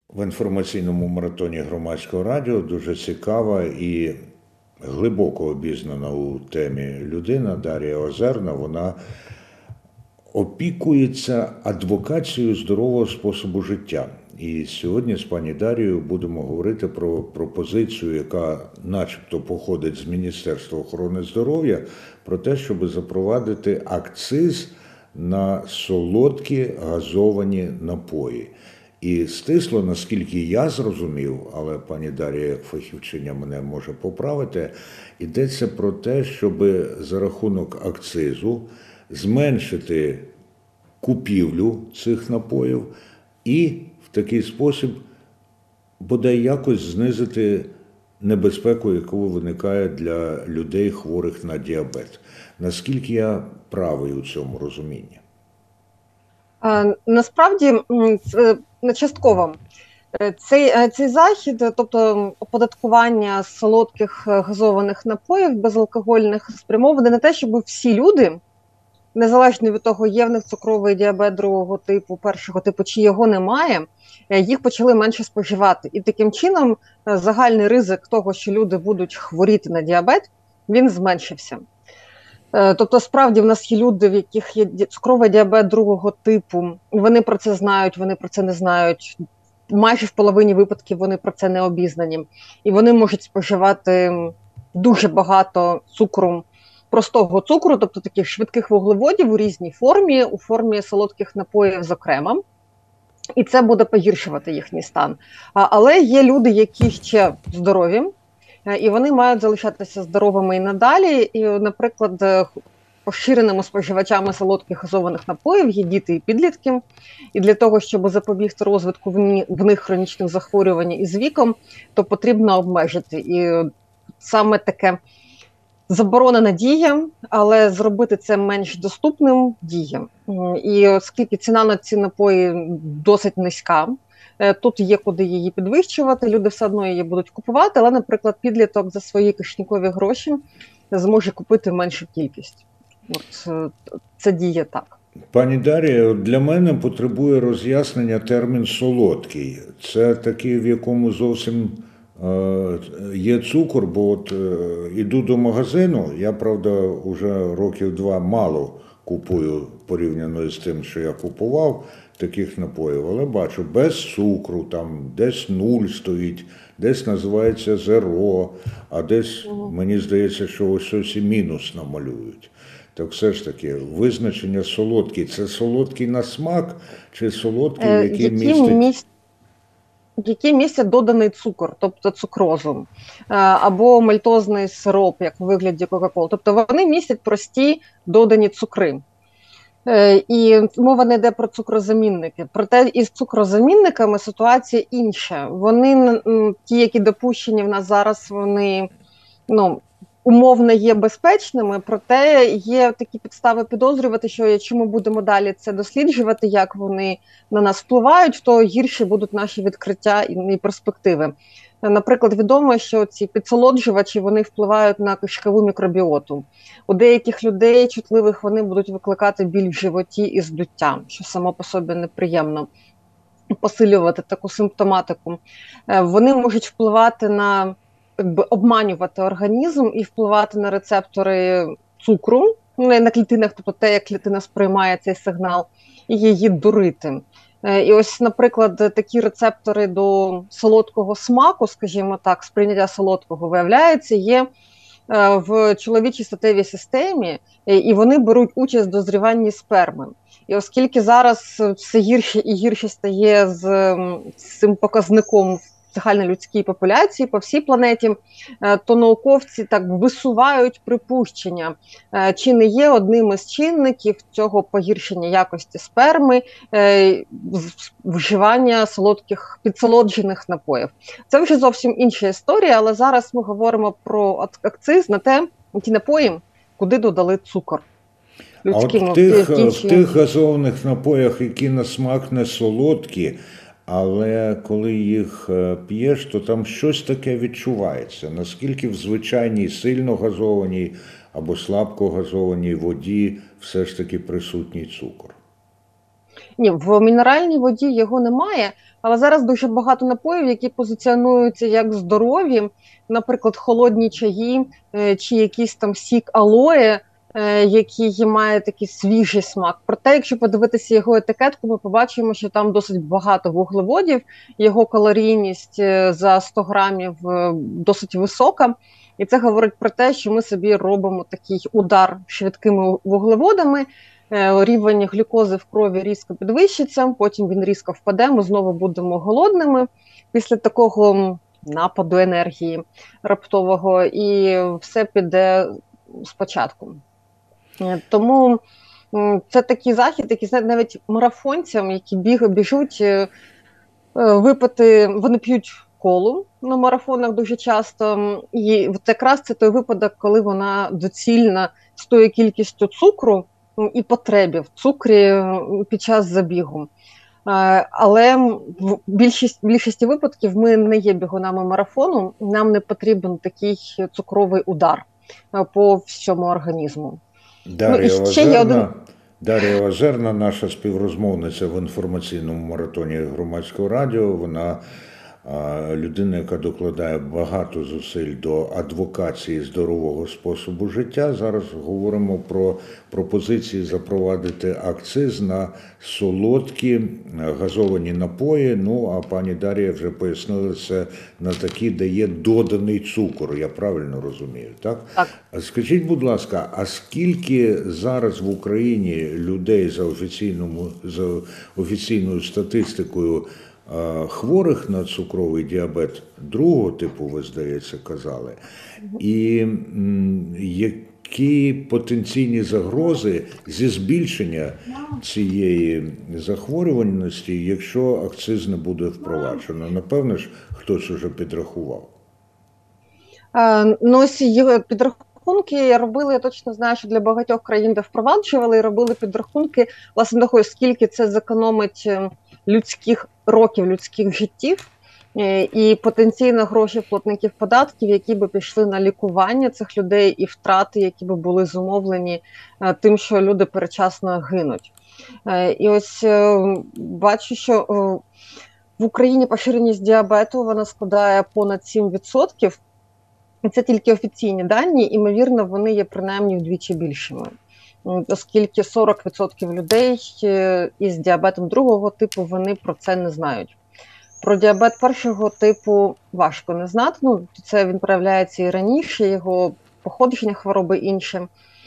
В інформаційному маратоні Громадського радіо дуже цікава і глибоко обізнана у темі людина Дар'я Озерна. Вона опікується адвокацією здорового способу життя. І сьогодні з пані Дар'єю будемо говорити про пропозицію, яка начебто походить з Міністерства охорони здоров'я, про те, щоб запровадити акциз на солодкі газовані напої. І стисло, наскільки я зрозумів, але пані Дар'я, як фахівчиня, мене може поправити, йдеться про те, щоб за рахунок акцизу зменшити купівлю цих напоїв і в такий спосіб бодай якось знизити небезпеку, яка виникає для людей, хворих на діабет. Наскільки я правий у цьому розумінні? Насправді, частково. Цей захід, тобто оподаткування солодких газованих напоїв безалкогольних, спрямований на те, щоб всі люди, незалежно від того, є в них цукровий діабет другого типу, першого типу, чи його немає, їх почали менше споживати. І таким чином загальний ризик того, що люди будуть хворіти на діабет, він зменшився. Тобто, справді, в нас є люди, в яких є цукровий діабет другого типу, вони про це знають, вони про це не знають. Майже в половині випадків вони про це не обізнані. І вони можуть споживати дуже багато цукру, простого цукру, тобто таких швидких вуглеводів у різній формі, у формі солодких напоїв зокрема. І це буде погіршувати їхній стан. Але є люди, які ще здорові, і вони мають залишатися здоровими і надалі. І, наприклад, поширеними споживачами солодких газованих напоїв є діти і підлітки. І для того, щоб запобігти розвитку в них хронічних захворювань із віком, то потрібно обмежити. І саме таке заборонена дія, але зробити це менш доступним дієм. І оскільки ціна на ці напої досить низька, тут є куди її підвищувати, люди все одно її будуть купувати, але, наприклад, підліток за свої кишенькові гроші зможе купити меншу кількість. От це діє так. Пані Дар'я, для мене потребує роз'яснення термін «солодкий». Це такий, в якому зовсім є цукор, бо от іду до магазину, я, правда, вже років 2 мало купую порівняно з тим, що я купував таких напоїв, але бачу, без цукру, там десь 0 стоїть, десь називається зеро, а десь, мені здається, що ось і мінус намалюють. Так все ж таки, визначення солодкий, це солодкий на смак чи солодкий, який містить... Які містять доданий цукор, тобто цукрозу, або мальтозний сироп, як у вигляді Кока-Коли. Тобто вони містять прості додані цукри. І мова не йде про цукрозамінники. Проте із цукрозамінниками ситуація інша. Вони, ті, які допущені в нас зараз, вони умовно є безпечними, проте є такі підстави підозрювати, що якщо ми будемо далі це досліджувати, як вони на нас впливають, то гірші будуть наші відкриття і перспективи. Наприклад, відомо, що ці підсолоджувачі, вони впливають на кишкову мікробіоту. У деяких людей чутливих вони будуть викликати біль в животі і здуття, що само по собі неприємно, посилювати таку симптоматику. Вони можуть впливати на, обманювати організм і впливати на рецептори цукру, на клітинах, тобто те, як клітина сприймає цей сигнал, і її дурити. І ось, наприклад, такі рецептори до солодкого смаку, скажімо так, сприйняття солодкого, виявляється, є в чоловічій статевій системі, і вони беруть участь в дозріванні сперми. І оскільки зараз все гірше і гірше стає з цим показником в загальнолюдській популяції по всій планеті, то науковці так висувають припущення, чи не є одним із чинників цього погіршення якості сперми вживання солодких, підсолоджених напоїв. Це вже зовсім інша історія, але зараз ми говоримо про акциз на ті напої, куди додали цукор. А от в тих газованих напоях, які на смак не солодкі, але коли їх п'єш, то там щось таке відчувається. Наскільки в звичайній сильно газованій або слабко газованій воді все ж таки присутній цукор? Ні, в мінеральній воді його немає, але зараз дуже багато напоїв, які позиціонуються як здорові, наприклад, холодні чаї чи якийсь там сік алоє, який має такий свіжий смак. Проте, якщо подивитися його етикетку, ми побачимо, що там досить багато вуглеводів, його калорійність за 100 грамів досить висока. І це говорить про те, що ми собі робимо такий удар швидкими вуглеводами, рівень глюкози в крові різко підвищиться, потім він різко впаде, ми знову будемо голодними після такого нападу енергії раптового, і все піде спочатку. Тому це такий захід, який навіть марафонцям, які біжуть, випити, вони п'ють колу на марафонах дуже часто, і от якраз це той випадок, коли вона доцільна з тою кількістю цукру і потребі в цукрі під час забігу. Але в більшості випадків ми не є бігунами марафону, нам не потрібен такий цукровий удар по всьому організму. Дар'я Озерна, наша співрозмовниця в інформаційному марафоні Громадського радіо, вона людина, яка докладає багато зусиль до адвокації здорового способу життя. Зараз говоримо про пропозиції запровадити акциз на солодкі газовані напої. Ну, а пані Дар'я вже пояснила, це на такі, де є доданий цукор, я правильно розумію, так? Так. Скажіть, будь ласка, а скільки зараз в Україні людей за офіційною статистикою хворих на цукровий діабет другого типу, ви, здається, казали, і які потенційні загрози зі збільшення цієї захворюваності, якщо акциз не буде впроваджено? Напевно ж, хтось уже підрахував. Ну, ось підрахунки робили, я точно знаю, що для багатьох країн, де впроваджували, робили підрахунки, власне, того, скільки це зекономить людських років, людських життів і потенційно гроші платників податків, які би пішли на лікування цих людей і втрати, які би були зумовлені тим, що люди передчасно гинуть. І ось бачу, що в Україні поширеність діабету, вона складає понад 7%, і це тільки офіційні дані, імовірно, вони є принаймні вдвічі більшими. Оскільки 40% людей із діабетом другого типу, вони про це не знають. Про діабет першого типу важко не знати, ну, це він проявляється і раніше, його походження хвороби інше.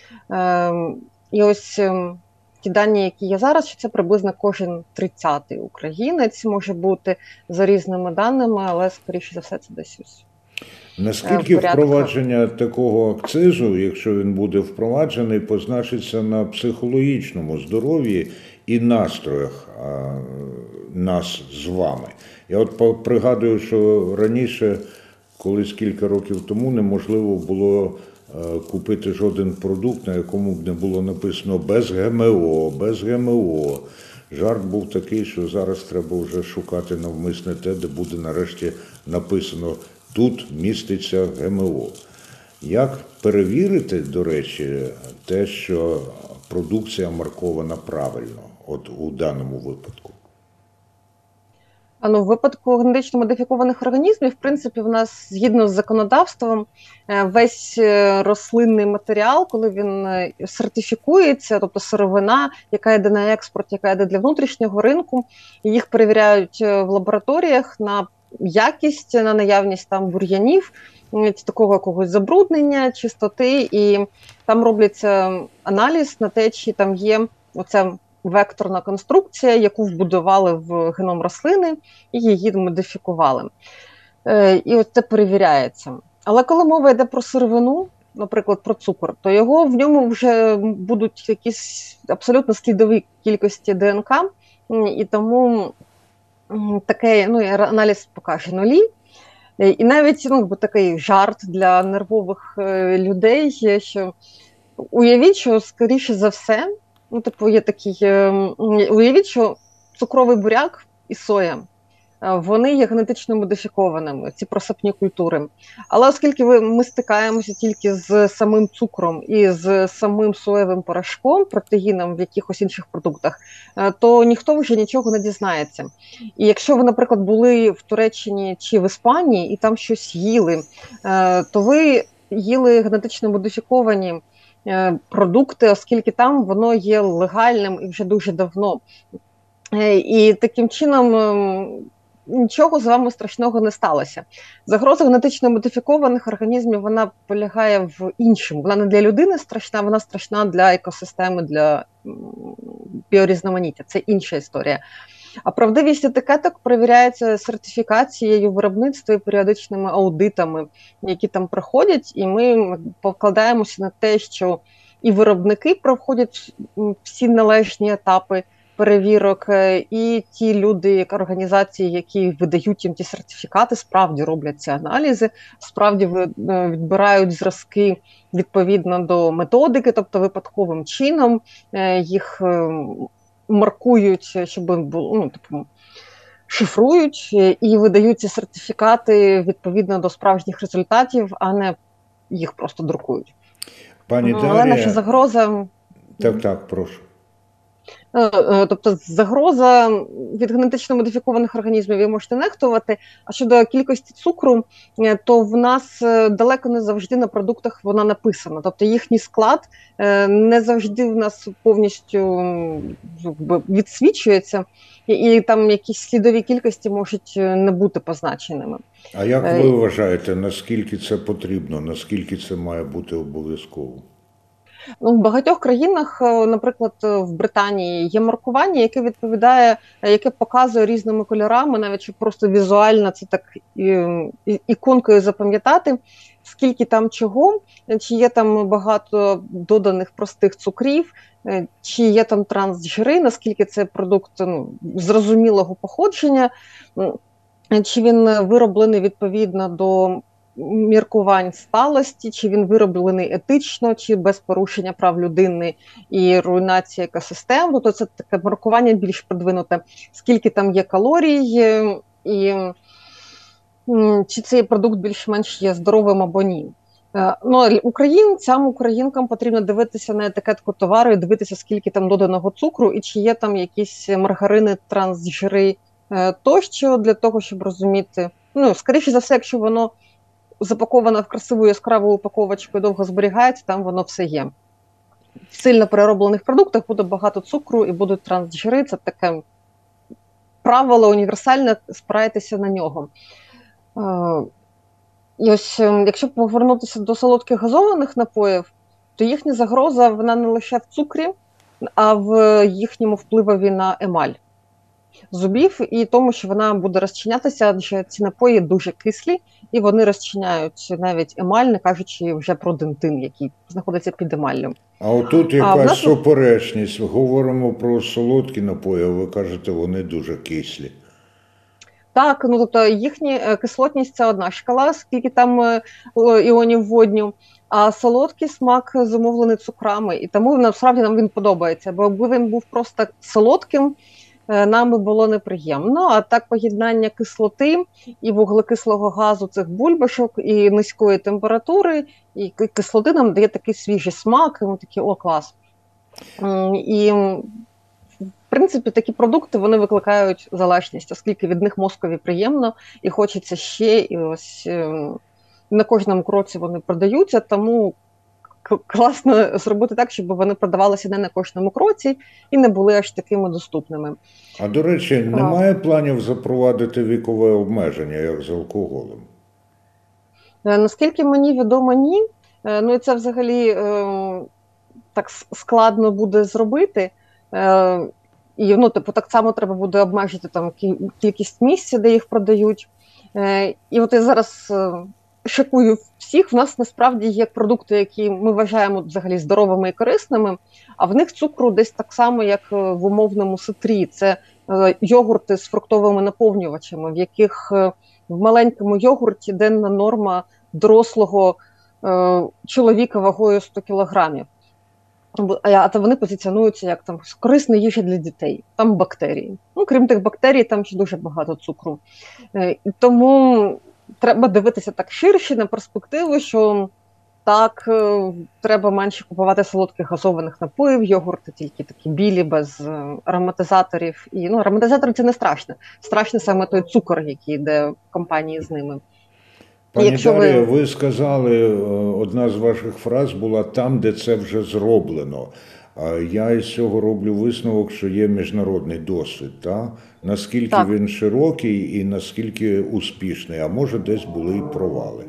І ось ті дані, які є зараз, що це приблизно кожен 30-й українець може бути за різними даними, але, скоріше за все, це десь ось. Наскільки впровадження такого акцизу, якщо він буде впроваджений, позначиться на психологічному здоров'ї і настроях нас з вами? Я от пригадую, що раніше, колись кілька років тому, неможливо було купити жоден продукт, на якому б не було написано без ГМО, без ГМО. Жарт був такий, що зараз треба вже шукати навмисне те, де буде нарешті написано «тут міститься ГМО». Як перевірити, до речі, те, що продукція маркована правильно, от у даному випадку? В випадку генетично модифікованих організмів, в принципі, в нас, згідно з законодавством, весь рослинний матеріал, коли він сертифікується, тобто сировина, яка йде на експорт, яка йде для внутрішнього ринку, їх перевіряють в лабораторіях на якість, на наявність там бур'янів, такого якогось забруднення, чистоти, і там робляться аналіз на те, чи там є оця векторна конструкція, яку вбудували в геном рослини і її модифікували. І ось це перевіряється. Але коли мова йде про сировину, наприклад, про цукор, то в ньому вже будуть якісь абсолютно слідові кількості ДНК, і тому такий аналіз покаже нулі. І навіть такий жарт для нервових людей є, що уявіть, що, скоріше за все, є такий, уявіть, що цукровий буряк і соя вони є генетично модифікованими, ці просапні культури. Але оскільки ми стикаємося тільки з самим цукром і з самим соєвим порошком, протеїном в якихось інших продуктах, то ніхто вже нічого не дізнається. І якщо ви, наприклад, були в Туреччині чи в Іспанії і там щось їли, то ви їли генетично модифіковані продукти, оскільки там воно є легальним і вже дуже давно. І таким чином нічого з вами страшного не сталося. Загроза генетично модифікованих організмів, вона полягає в іншому. Вона не для людини страшна, вона страшна для екосистеми, для біорізноманіття. Це інша історія. А правдивість етикеток перевіряється сертифікацією виробництва і періодичними аудитами, які там проходять, і ми покладаємося на те, що і виробники проходять всі належні етапи перевірок, і ті люди, організації, які видають їм ті сертифікати, справді роблять ці аналізи, справді відбирають зразки відповідно до методики, тобто випадковим чином їх маркують, щоб було, шифрують і видають ці сертифікати відповідно до справжніх результатів, а не їх просто друкують. Пані Але Дар'я, наша загроза... Так, прошу. Тобто загроза від генетично модифікованих організмів ви можете нехтувати, а щодо кількості цукру, то в нас далеко не завжди на продуктах вона написана. Тобто їхній склад не завжди в нас повністю відсвічується, і там якісь слідові кількості можуть не бути позначеними. А як ви вважаєте, наскільки це потрібно, наскільки це має бути обов'язково? В багатьох країнах, наприклад, в Британії, є маркування, яке відповідає, яке показує різними кольорами, навіть щоб просто візуально це так іконкою запам'ятати, скільки там чого, чи є там багато доданих простих цукрів, чи є там трансжири, наскільки це продукт зрозумілого походження, чи він вироблений відповідно до міркувань сталості, чи він вироблений етично, чи без порушення прав людини і руйнації екосистем. Тобто це таке маркування більш продвинуте. Скільки там є калорій, і чи цей продукт більш-менш є здоровим або ні. Українцям, українкам потрібно дивитися на етикетку товару і дивитися, скільки там доданого цукру, і чи є там якісь маргарини, трансжири тощо, для того, щоб розуміти. Скоріше за все, якщо воно запаковано в красиву яскраву упаковочку і довго зберігається, там воно все є. В сильно перероблених продуктах буде багато цукру і будуть трансжири. Це таке правило універсальне, спирайтеся на нього. І ось, якщо повернутися до солодких газованих напоїв, то їхня загроза, вона не лише в цукрі, а в їхньому впливові на емаль зубів і тому, що вона буде розчинятися, адже ці напої дуже кислі, і вони розчиняють навіть емаль, не кажучи вже про дентин, який знаходиться під емаллю. А отут якась суперечність. Говоримо про солодкі напої, а ви кажете, вони дуже кислі. Так, тобто їхня кислотність – це одна шкала, скільки там іонів водню, а солодкий смак зумовлений цукрами, і тому насправді нам він подобається, бо якби він був просто солодким, нам би було неприємно, а так поєднання кислоти і вуглекислого газу цих бульбашок і низької температури, і кислоти нам дає такий свіжий смак, і ми такі, о, клас. І, в принципі, такі продукти, вони викликають залежність, оскільки від них мозкові приємно, і хочеться ще, і ось на кожному кроці вони продаються, тому класно зробити так, щоб вони продавалися не на кожному кроці і не були аж такими доступними. А, до речі, немає планів запровадити вікове обмеження, як з алкоголем? Наскільки мені відомо, ні. І це взагалі так складно буде зробити. І, так само треба буде обмежити там кількість місць, де їх продають. І от я зараз шокую всіх, в нас насправді є продукти, які ми вважаємо взагалі здоровими і корисними, а в них цукру десь так само, як в умовному ситрі. Це йогурти з фруктовими наповнювачами, в яких в маленькому йогурті денна норма дорослого чоловіка вагою 100 кілограмів. а вони позиціонуються як там корисна їжа для дітей, там бактерії. Ну, крім тих бактерій, там ще дуже багато цукру. Тому треба дивитися так ширше на перспективу, що так, треба менше купувати солодких газованих напоїв, йогурти тільки такі білі, без ароматизаторів. І ароматизатори – це не страшно. Страшно саме той цукор, який йде в компанії з ними. Пані Дар'я, ви сказали, одна з ваших фраз була «там, де це вже зроблено». Я із цього роблю висновок, що є міжнародний досвід. Та? Наскільки він широкий і наскільки успішний, а може десь були і провали?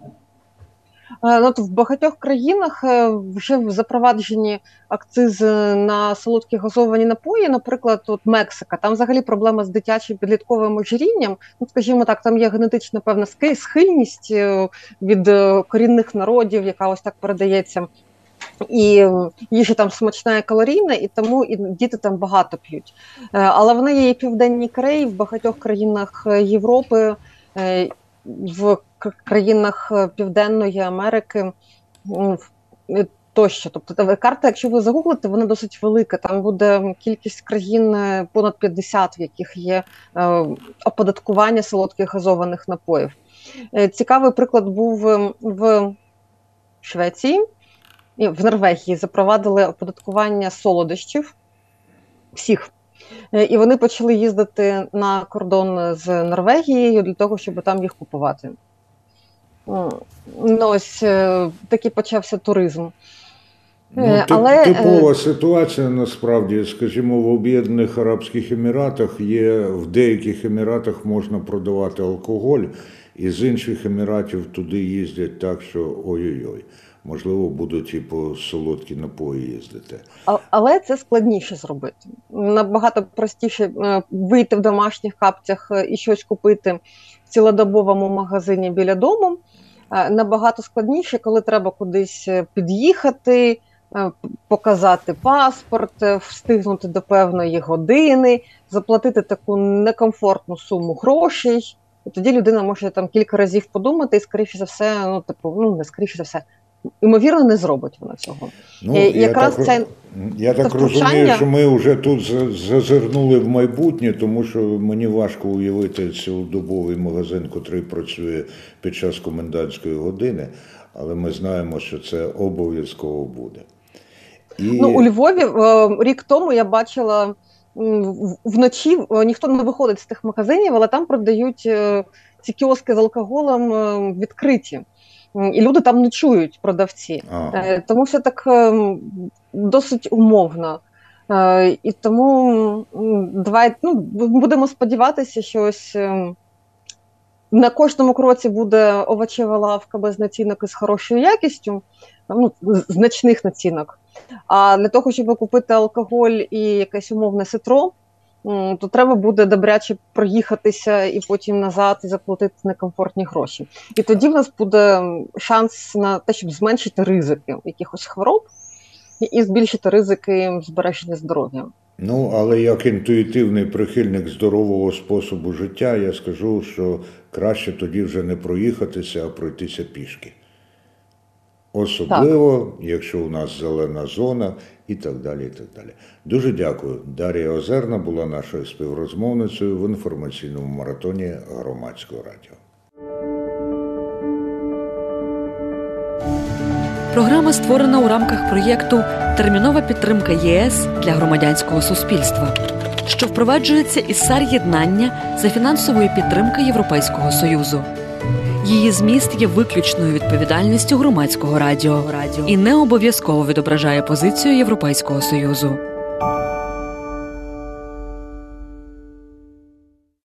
В багатьох країнах вже запроваджені акцизи на солодкі газовані напої, наприклад, Мексика, там взагалі проблема з дитячим підлітковим ожирінням, скажімо так, там є генетична певна схильність від корінних народів, яка ось так передається, і їжа там смачна і калорійна, і тому і діти там багато п'ють. Але вона є і в Південній Кореї, в багатьох країнах Європи, в країнах Південної Америки тощо. Тобто карта, якщо ви загуглите, вона досить велика. Там буде кількість країн понад 50, в яких є оподаткування солодких газованих напоїв. Цікавий приклад був в Швеції. В Норвегії запровадили оподаткування солодощів всіх. І вони почали їздити на кордон з Норвегією для того, щоб там їх купувати. Ось такий почався туризм. Типова ситуація, насправді, скажімо, в Об'єднаних Арабських Еміратах в деяких Еміратах можна продавати алкоголь, і з інших Еміратів туди їздять так, що ой-ой-ой. Можливо, будуть і по солодкі напої їздити. Але це складніше зробити. Набагато простіше вийти в домашніх капцях і щось купити в цілодобовому магазині біля дому. Набагато складніше, коли треба кудись під'їхати, показати паспорт, встигнути до певної години, заплатити таку некомфортну суму грошей. І тоді людина може там кілька разів подумати і, скоріше за все, не скоріше за все, ймовірно, не зробить вона цього. Я так розумію, що ми вже тут зазирнули в майбутнє, тому що мені важко уявити цілодобовий магазин, який працює під час комендантської години, але ми знаємо, що це обов'язково буде. У Львові рік тому я бачила вночі, ніхто не виходить з тих магазинів, але там продають ці кіоски з алкоголем відкриті. І люди там ночують, продавці. Тому все так досить умовно. І тому будемо сподіватися, що ось на кожному кроці буде овочева лавка без націнок і з хорошою якістю, значних націнок. А для того, щоб купити алкоголь і якесь умовне ситро, то треба буде добряче проїхатися і потім назад і заплатити некомфортні гроші. І тоді в нас буде шанс на те, щоб зменшити ризики якихось хвороб і збільшити ризики збереження здоров'я. Але як інтуїтивний прихильник здорового способу життя, я скажу, що краще тоді вже не проїхатися, а пройтися пішки. Особливо, якщо у нас зелена зона і так далі, і так далі. Дуже дякую. Дар'я Озерна була нашою співрозмовницею в інформаційному маратоні Громадського радіо. Програма створена у рамках проєкту «Термінова підтримка ЄС для громадянського суспільства», що впроваджується із САР-єднання за фінансової підтримки Європейського Союзу. Її зміст є виключною відповідальністю Громадського радіо і не обов'язково відображає позицію Європейського Союзу.